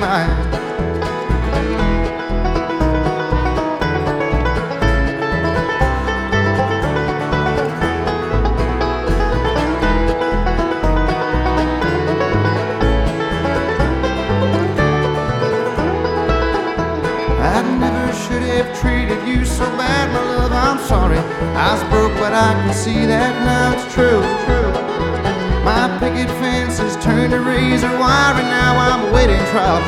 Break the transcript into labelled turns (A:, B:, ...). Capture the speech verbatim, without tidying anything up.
A: night. I never should have treated you so bad, my love, I'm sorry. I was broke, but I can see that now it's true. My picket fence is turned to razor wire, and now I'm awaiting trial